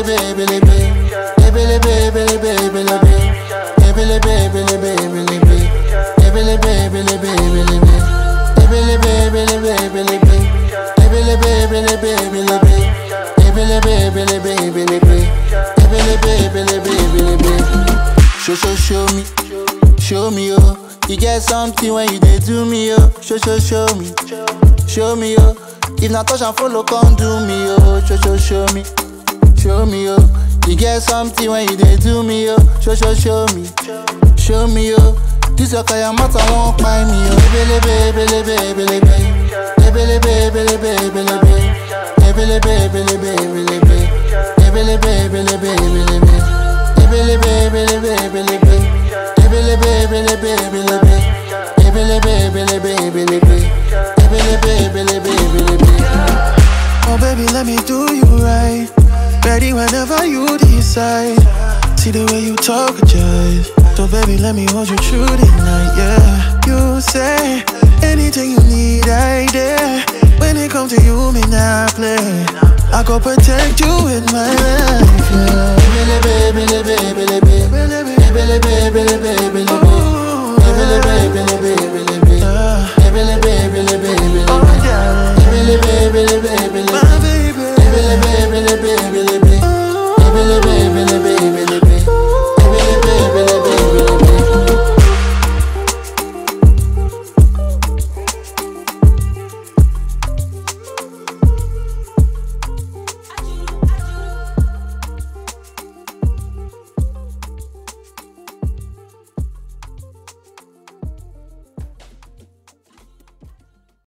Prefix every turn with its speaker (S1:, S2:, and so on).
S1: Show me, oh. You get something when you dey do me, oh. Show me, oh. If not touch and follow, come do me, oh. Show me, oh. You get something when you dey do me, oh. Show me, oh. This your kaya matter won't find me, oh.
S2: Oh baby, let me do you right. Ready whenever you decide. See the way you talk, jive. So baby, let me hold you through the night, yeah. You say anything you need, I dare. When it comes to you, me not play. I go protect you in my life, yeah.
S1: Baby,